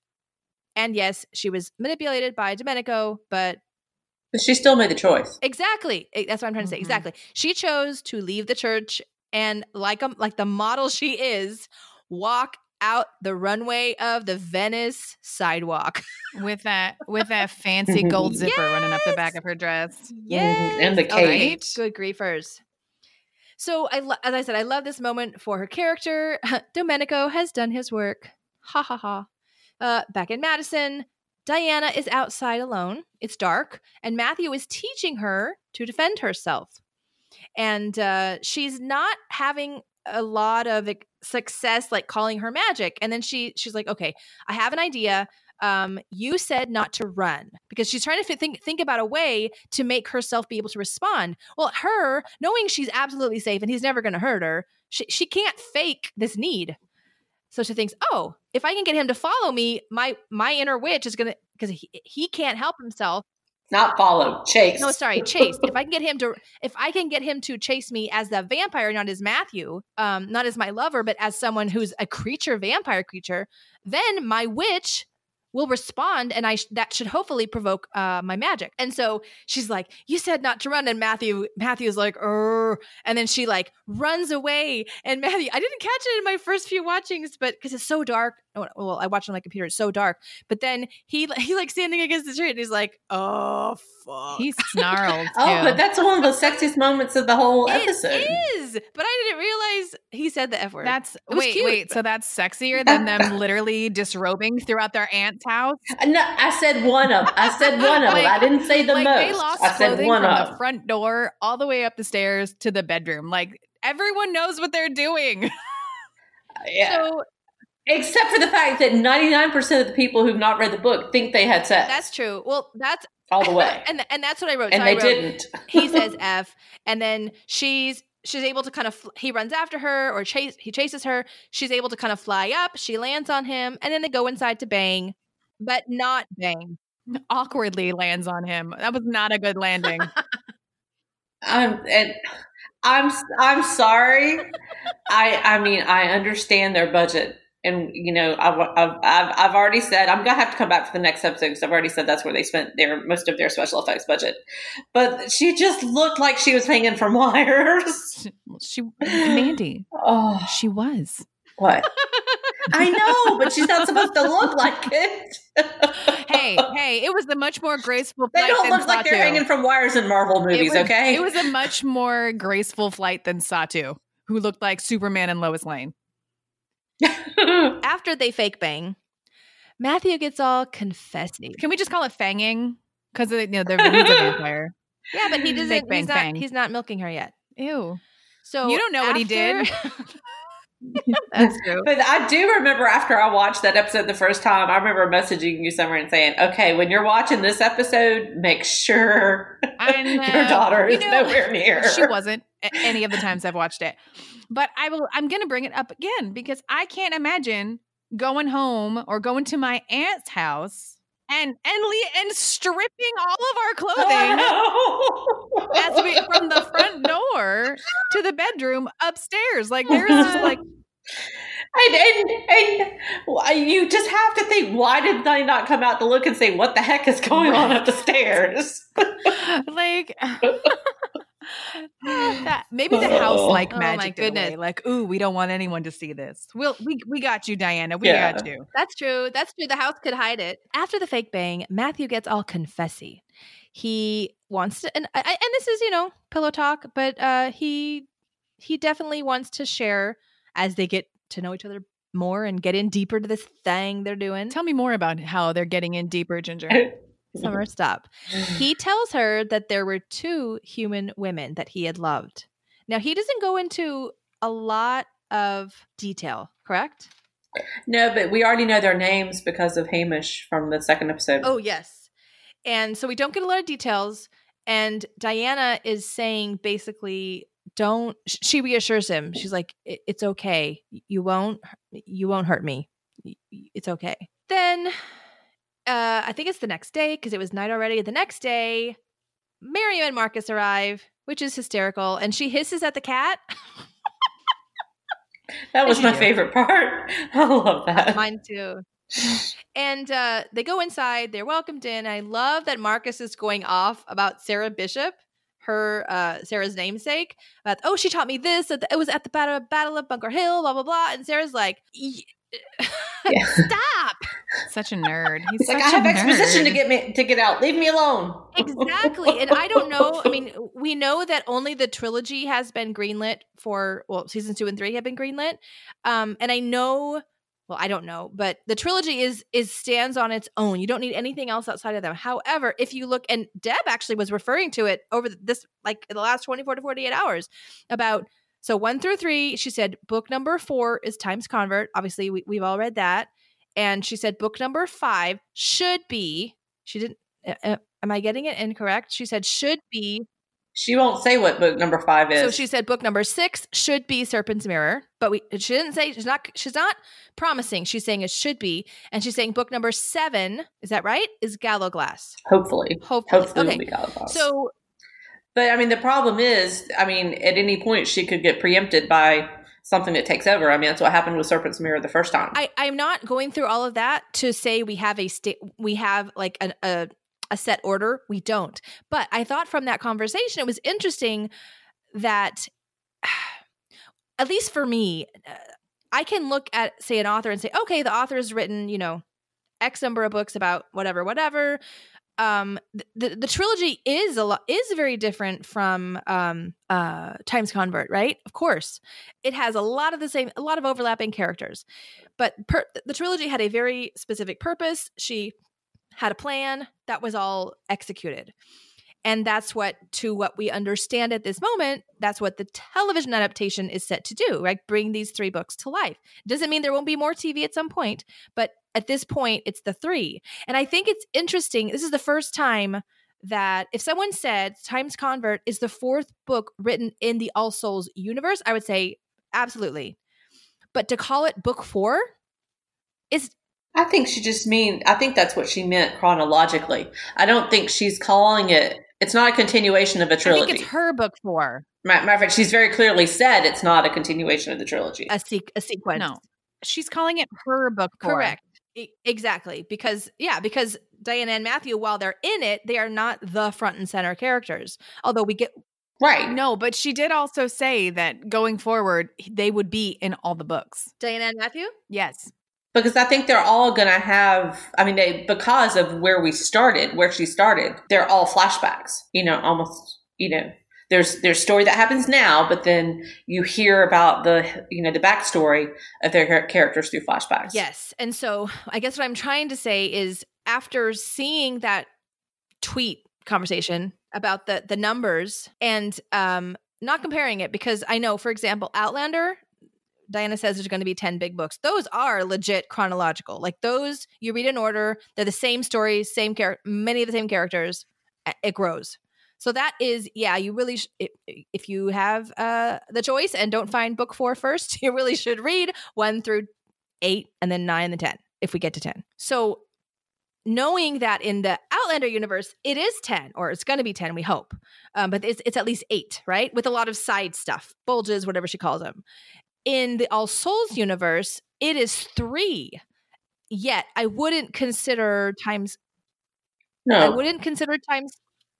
And yes, she was manipulated by Domenico, but But she still made the choice. Exactly. That's what I'm trying to say. Mm-hmm. Exactly. She chose to leave the church and, like a, like the model she is, walk out the runway of the Venice sidewalk with that with that fancy gold zipper yes! running up the back of her dress. Yes, and the cape. Right. Good griefers. So, I lo- as I said, I love this moment for her character. Domenico has done his work. Ha ha ha. Uh, back in Madison, Diana is outside alone. It's dark, and Matthew is teaching her to defend herself. And uh, she's not having a lot of success, like calling her magic. And then she she's like, okay, I have an idea. Um, you said not to run, because she's trying to think think about a way to make herself be able to respond. Well, her knowing she's absolutely safe and he's never going to hurt her, she she can't fake this need. So she thinks, oh, if I can get him to follow me, my my inner witch is going to, because he he can't help himself. Not follow, chase. No, sorry, chase. If I can get him to, if I can get him to chase me as the vampire, not as Matthew, um, not as my lover, but as someone who's a creature, vampire creature, then my witch will respond, and I sh- that should hopefully provoke uh, my magic. And so she's like, you said not to run. And Matthew, Matthew's like, Urgh. And then she like runs away. And Matthew, I didn't catch it in my first few watchings, but because it's so dark. Well, I watched on my computer. It's so dark. But then he, he like standing against the tree and he's like, oh, fuck. He snarled. Too. Oh, but that's one of the sexiest moments of the whole episode. It is. But I didn't realize he said the F word. That's It was wait, cute. wait. So that's sexier than them literally disrobing throughout their aunt's house. No, I said one of. I said one of Like- them. I didn't say the like most. they lost I said clothing one from of. the front door all the way up the stairs to the bedroom. Like everyone knows what they're doing. Yeah. So Except for the fact that ninety-nine percent of the people who've not read the book think they had sex. that's true. Well, that's all the way. and and that's what I wrote. And So they I wrote, didn't. he says F, and then she's she's able to kind of fl- he runs after her or chase he chases her. She's able to kind of fly up. She lands on him, and then they go inside to bang, but not bang. Awkwardly lands on him. That was not a good landing. I'm and I'm I'm sorry. I I mean I understand their budget, and you know I've I've I've, I've already said I'm gonna have to come back for the next episode because I've already said that's where they spent their most of their special effects budget. But she just looked like she was hanging from wires. She, Mandy, Oh, she was. what? I know, but she's not supposed to look like it. Hey, hey, it was a much more graceful They flight don't than look like they're Satu. hanging from wires in Marvel It movies, was- okay? It was a much more graceful flight than Satu, who looked like Superman and Lois Lane. After they fake bang, Matthew gets all confessy. Can we just call it fanging? Because you know, they're, he's a vampire. Yeah, but he doesn't. Fake bang he's not. fang. He's not milking her yet. Ew. So You don't know what he did. That's true. But I do remember after I watched that episode the first time, I remember messaging you somewhere and saying, okay, when you're watching this episode, make sure I know. your daughter You is know, nowhere near. She wasn't a- any of the times I've watched it. But I will I'm going to bring it up again because I can't imagine going home or going to my aunt's house and and le- and stripping all of our clothing as we from the front door to the bedroom upstairs. Like there's just like And, and, and why- you just have to think, why did they not come out to look and say, what the heck is going on up the stairs? like that, maybe the house like Oh, my magic in a way. goodness. Like, ooh, we don't want anyone to see this. We'll we we got you, Diana. We Yeah. got you. That's true. That's true. The house could hide it. After the fake bang, Matthew gets all confessy. He wants to, and I- and this is you know pillow talk, but uh, he he definitely wants to share as they get to know each other more and get in deeper to this thing they're doing. Tell me more about how they're getting in deeper, Ginger. Summer, stop. He tells her that there were two human women that he had loved. Now, he doesn't go into a lot of detail, correct? No, but we already know their names because of Hamish from the second episode. Oh, yes. And so we don't get a lot of details. And Diana is saying basically, don't, she reassures him. She's like, "It- it's okay. You won't, you won't hurt me. Y- y- It's okay. Then uh, I think it's the next day because it was night already. The next day, Miriam and Marcus arrive, which is hysterical. And she hisses at the cat. that was as my you do. favorite part. I love that. Mine too. And uh, they go inside. They're welcomed in. I love that Marcus is going off about Sarah Bishop, her uh, Sarah's namesake. About, oh, she taught me this. At the, it was at the battle, battle of Bunker Hill. Blah blah blah. And Sarah's like, "Y- Yeah. stop. Such a nerd. He's It's like, such I have a exposition nerd. to get me to get out. Leave me alone. Exactly. And I don't know. I mean, we know that only the trilogy has been greenlit for, well, seasons two and three have been greenlit. Um, and I know, well, I don't know, but the trilogy is is stands on its own. You don't need anything else outside of them. However, if you look, and Deb actually was referring to it over this, like in the last twenty-four to forty-eight hours about, so one through three, she said book number four is Times Convert. Obviously, we, we've all read that. And she said book number five should be, she didn't, uh, uh, am I getting it incorrect? She said should be. She won't say what book number five is. So she said book number six should be Serpent's Mirror, but we she didn't say, she's not she's not promising. She's saying it should be, and she's saying book number seven, is that right? Is Gallowglass. Hopefully. Hopefully. Hopefully Okay. we got it. So But I mean, the problem is, I mean, at any point she could get preempted by something that takes over. I mean, that's what happened with Serpent's Mirror the first time. I, I'm not going through all of that to say we have a state, we have like an, a a set order. We don't. But I thought from that conversation, it was interesting that, at least for me, uh, I can look at, say, an author and say, okay, the author has written, you know, X number of books about whatever, whatever. Um, the the trilogy is a lot is very different from um, uh, Times Convert, right? Of course, it has a lot of the same, a lot of overlapping characters, but per, the trilogy had a very specific purpose. She had a plan that was all executed, and that's what, to what we understand at this moment, that's what the television adaptation is set to do, right? Bring these three books to life. Doesn't mean there won't be more T V at some point, but at this point, it's the three. And I think it's interesting. This is the first time that if someone said Times Convert is the fourth book written in the All Souls universe, I would say absolutely. But to call it book four is... I think she just mean, I think that's what she meant chronologically. I don't think she's calling it, it's not a continuation of a trilogy. I think it's her book four. Matter of fact, she's very clearly said it's not a continuation of the trilogy. A, se- a sequence. No. She's calling it her book four. Correct. E- exactly. Because, yeah, because Diana and Matthew, while they're in it, they are not the front and center characters. Although we get... Right. No, but she did also say that going forward, they would be in all the books. Diana and Matthew? Yes. Because I think they're all going to have, I mean, they, because of where we started, where she started, they're all flashbacks, you know, almost, you know, there's, there's story that happens now, but then you hear about the, you know, the backstory of their characters through flashbacks. Yes. And so I guess what I'm trying to say is, after seeing that tweet conversation about the, the numbers and um, not comparing it, because I know, for example, Outlander, Diana says there's going to be ten big books. Those are legit chronological. Like those, you read in order. They're the same stories, same character, many of the same characters. It grows. So that is, yeah, you really, sh- if, if you have uh, the choice and don't find book four first, you really should read one through eight and then nine and then ten, if we get to ten. So knowing that in the Outlander universe, it is ten, or it's going to be ten, we hope. Um, but it's, it's at least eight, right? With a lot of side stuff, bulges, whatever she calls them. In the All Souls universe, it is three. Yet I wouldn't consider times. No, I wouldn't consider times.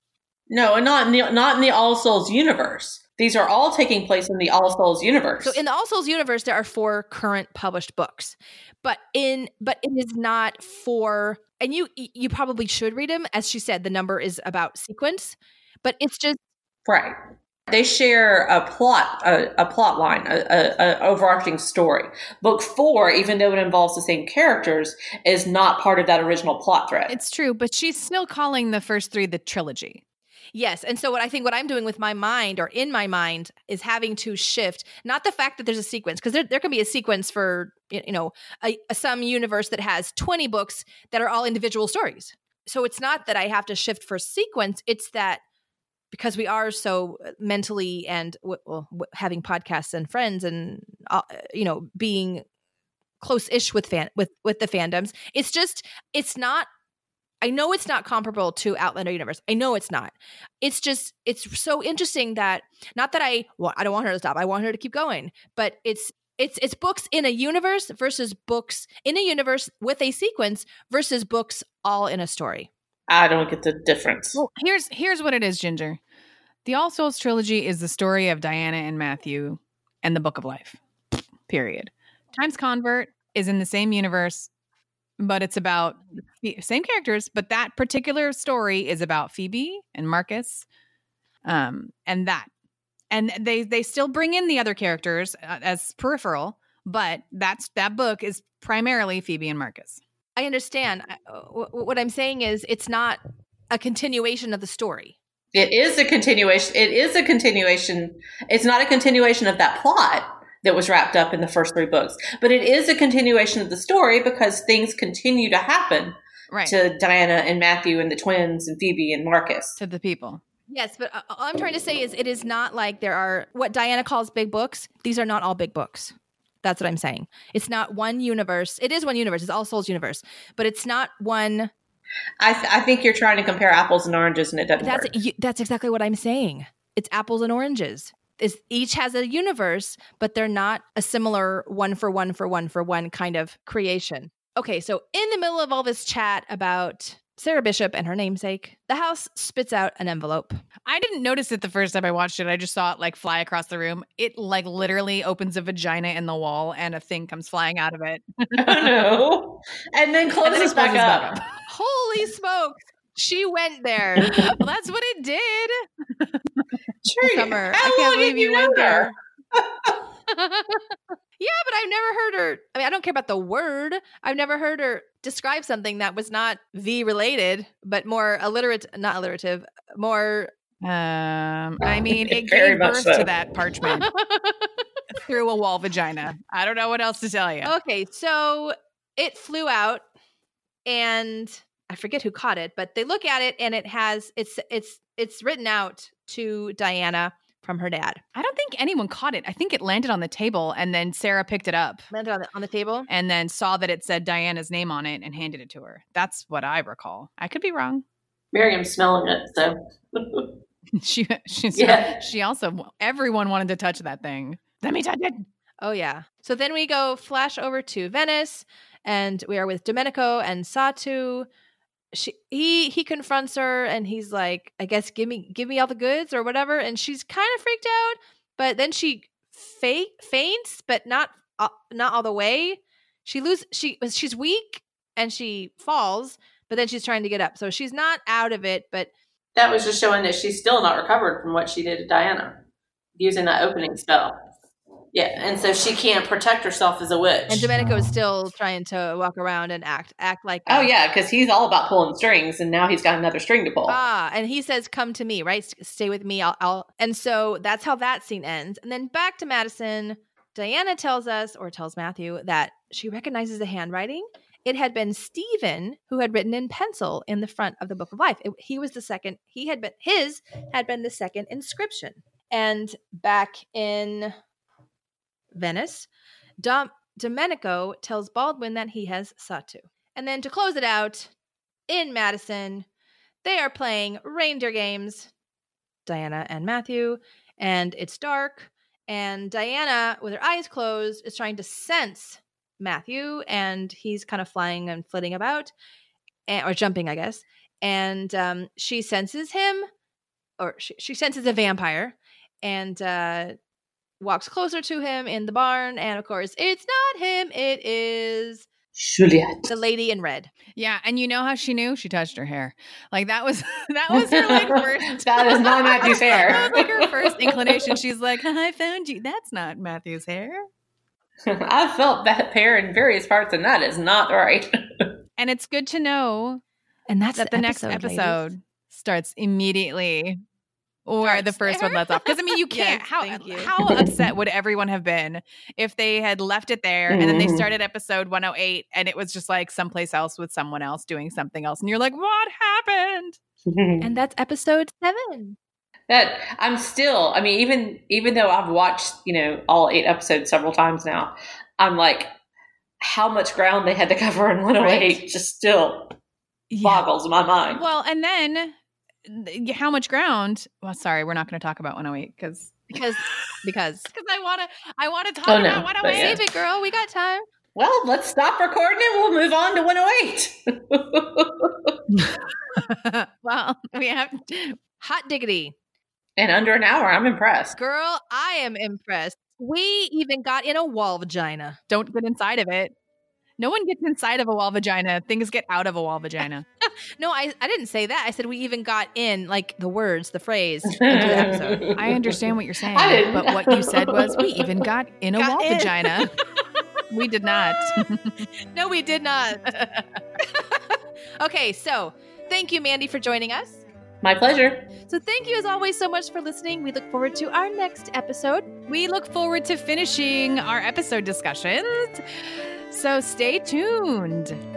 No, and not in the not in the All Souls universe. These are all taking place in the All Souls universe. So in the All Souls universe, there are four current published books, but in but it is not four. And you you probably should read them, as she said. The number is about sequence, but it's just right. They share a plot, a, a plot line, a, a, a overarching story. Book four, even though it involves the same characters, is not part of that original plot thread. It's true, but she's still calling the first three the trilogy. Yes. And so what I think what I'm doing with my mind, or in my mind, is having to shift, not the fact that there's a sequence, because there, there can be a sequence for, you know, a, a, some universe that has twenty books that are all individual stories. So it's not that I have to shift for sequence. It's that because we are so mentally and w- well, w- having podcasts and friends and, uh, you know, being close-ish with fan with, with the fandoms, it's just, it's not, I know it's not comparable to Outlander universe. I know it's not. It's just, it's so interesting that, not that I, well, I don't want her to stop. I want her to keep going, but it's, it's, it's books in a universe versus books in a universe with a sequence versus books all in a story. I don't get the difference. Well, here's here's what it is, Ginger. The All Souls trilogy is the story of Diana and Matthew and the Book of Life. Period. Times Convert is in the same universe, but it's about same characters, but that particular story is about Phoebe and Marcus, um, and that. And they they still bring in the other characters uh, as peripheral, but that's that book is primarily Phoebe and Marcus. I understand. What I'm saying is it's not a continuation of the story. It is a continuation. It is a continuation. It's not a continuation of that plot that was wrapped up in the first three books, but it is a continuation of the story because things continue to happen right. to Diana and Matthew and the twins and Phoebe and Marcus. To the people. Yes, but all I'm trying to say is it is not like there are what Diana calls big books. These are not all big books. That's what I'm saying. It's not one universe. It is one universe. It's All Souls universe, but it's not one. I, th- I think you're trying to compare apples and oranges, and it doesn't that's, work. You, that's exactly what I'm saying. It's apples and oranges. is each has a universe, but they're not a similar one for one for one for one kind of creation. Okay, so in the middle of all this chat about Sarah Bishop and her namesake, the house spits out an envelope. I didn't notice it the first time I watched it. I just saw it like fly across the room. It like literally opens a vagina in the wall and a thing comes flying out of it. Oh no. And then closes, and then back, closes up. back up. Holy smokes. She went there. Well, that's what it did. True. Summer. How I can't long believe have you you went known there. Yeah, but I've never heard her. I mean, I don't care about the word. I've never heard her describe something that was not V related, but more alliterate, not alliterative, more. Um, I mean, it Very gave much birth so. to that parchment through a wall vagina. I don't know what else to tell you. Okay, so it flew out, and I forget who caught it, but they look at it, and it has it's it's it's written out to Diana from her dad. I don't think anyone caught it. I think it landed on the table, and then Sarah picked it up Landed on the, on the table. and then saw that it said Diana's name on it and handed it to her. That's what I recall. I could be wrong. Miriam's smelling it, so. she she's Yeah. she also everyone wanted to touch that thing. Let me touch it. Oh, yeah. So then we go flash over to Venice, and we are with Domenico and Satu. She he he confronts her, and he's like, I guess give me give me all the goods or whatever. And she's kind of freaked out, but then she fa- faints, but not uh, not all the way. She lose she she's weak and she falls, but then she's trying to get up, so she's not out of it. But That was just showing that she's still not recovered from what she did to Diana using that opening spell. Yeah, and so she can't protect herself as a witch. and Domenico is still trying to walk around and act act like Oh a- yeah, because he's all about pulling strings, and now he's got another string to pull. Ah, and he says, "Come to me, right? S- Stay with me. I'll, I'll." And so that's how that scene ends. And then back to Madison. Diana tells us, or tells Matthew, that she recognizes the handwriting. It had been Stephen who had written in pencil in the front of the Book of Life. It- he was the second. He had been his had been the second inscription. And back in Venice, Dom- Domenico tells Baldwin that he has Satu. And then to close it out, in Madison, they are playing reindeer games, Diana and Matthew, and it's dark. And Diana, with her eyes closed, is trying to sense Matthew, and he's kind of flying and flitting about, and, or jumping, I guess. And um, she senses him, or she, she senses a vampire, and uh, walks closer to him in the barn. And of course, it's not him; it is Juliet. the lady in red. Yeah, and you know how she knew? She touched her hair. Like that was that was her like first. That is not Matthew's hair. That was like her first inclination. She's like, I found you. That's not Matthew's hair. I felt that hair in various parts, and that is not right. And it's good to know And that's that the, next episode ladies. starts immediately or the Starts first there. one lets off. Because I mean, you can't. Yes, how thank you. how upset would everyone have been if they had left it there and then they Mhm. started episode one oh eight and it was just like someplace else with someone else doing something else, and you're like, what happened? And that's episode seven. That I'm still, I mean, even even though I've watched, you know, all eight episodes several times now, I'm like, how much ground they had to cover in one oh eight Right. just still Yeah. boggles my mind. Well, and then th- how much ground? Well, sorry, we're not going to talk about one oh eight because Because because because I want to I want to talk Oh, no, about one oh but eight. yeah. save it, girl. We got time. Well, let's stop recording and we'll move on to one oh eight. Well, we have Hot diggity. In under an hour, I'm impressed. Girl, I am impressed. We even got in a wall vagina. don't get inside of it. No one gets inside of a wall vagina. Things get out of a wall vagina. No, I, I didn't say that. I said we even got in, like, the words, the phrase into the episode. I understand what you're saying, I didn't but what you said was we even got in a Got wall in. vagina. We did not. No, we did not. Okay, so thank you, Mandy, for joining us. My pleasure. So thank you, as always, so much for listening. We look forward to our next episode. We look forward to finishing our episode discussions. So stay tuned.